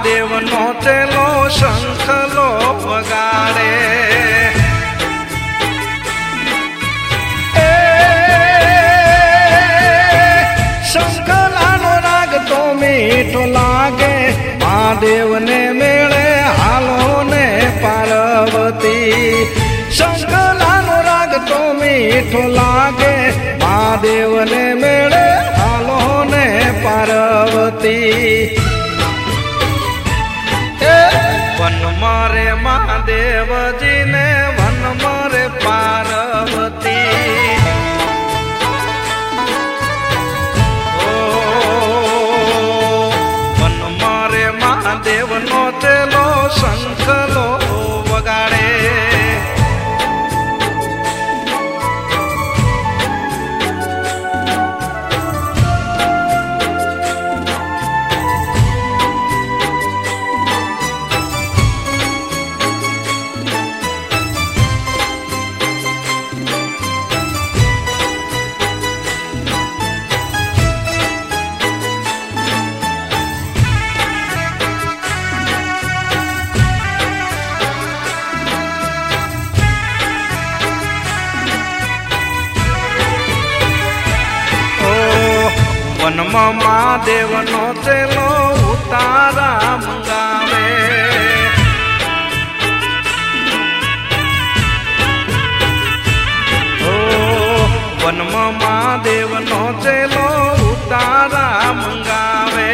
महादेव नो चेलो शंखलो वगाड़े। शंखलानो राग तो मीठो लागे, महादेव ने मेले हालो ने पार्वती। शंखलानो राग तो मीठो लागे, महादेव ने मेले हालो ने पार्वती। वन मारे महादेव जी ने वन मारे पार्वती। वन मारे महादेव नो चेलो शंखलो वगाड़े। वन महादेव नो चेलो उतारा मंगावे। वन महादेव नो चेलो उतारा मंगावे।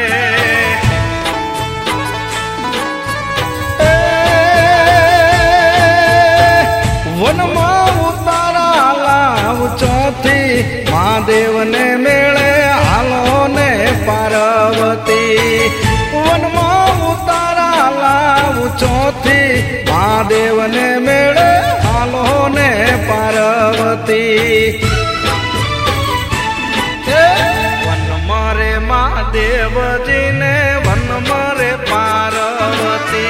वन उतारा लाव चौथी, महादेव ने मेले हालो ने पार्वती। वन उतारा लाव चौथी, महादेव ने मेले हालो ने पार्वती। वन मारे महादेव जी ने वन मारे पार्वती।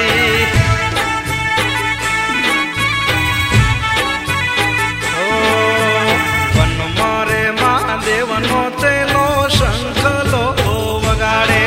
महादेव नो चेलो शंखलो वगाड़े।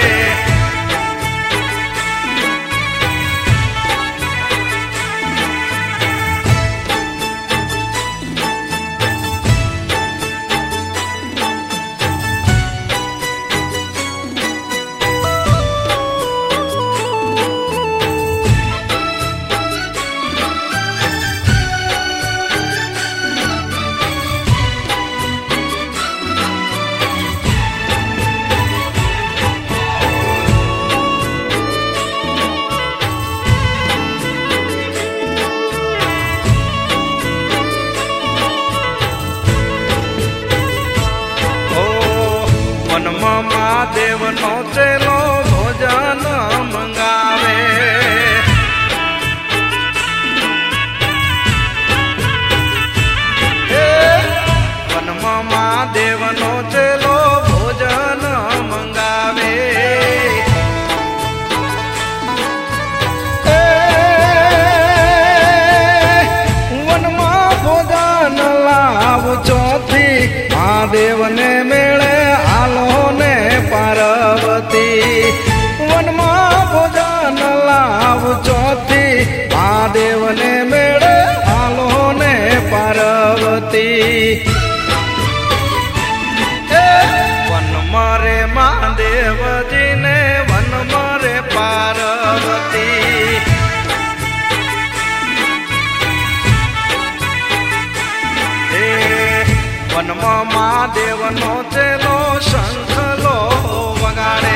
महादेव नो चेलो भोजन मंगावे। वन महादेव नो चेलो भोजन मंगावे। वन भोजन लाव चौथी, महादेव ने मेले हालो ने पार्वती। वन भोजन लाव चौथी, महादेव ने मेले हालो ने पार्वती। वन मारे महादेव जी ने वन मारे पार्वती। वन महादेव नो चेलो शंखलो वगाड़े।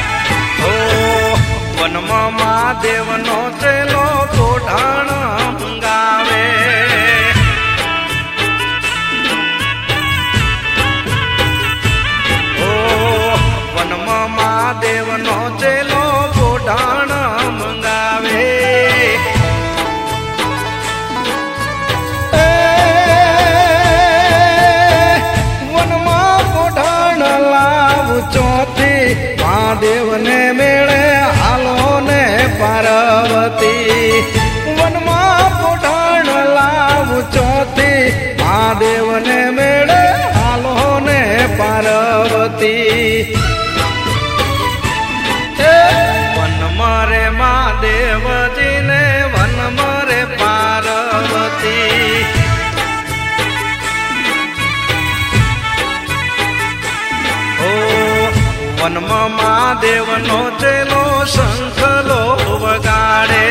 महादेव नो चेलो कोढ़ाण महादेव ने मेले हालो ने पार्वती वनमा पोठाण लाव चौथी महादेव ने मेले हालो ने पार्वती वन मारे महादेव जी ने वन मारे पार्वती वन महादेव नो चेलो शंखलो वगाड़े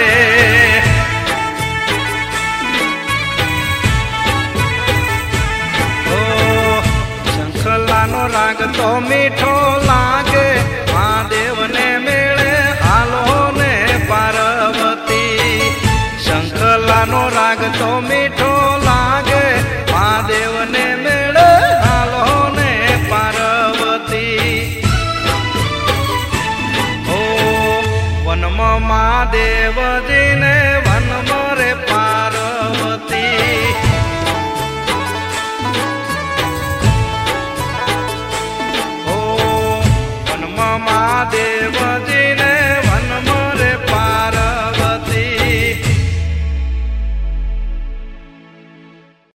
शंखला नो राग तो मीठो लागे महादेव ने मेले हालो ने पार्वती शंखला नो राग तो मीठो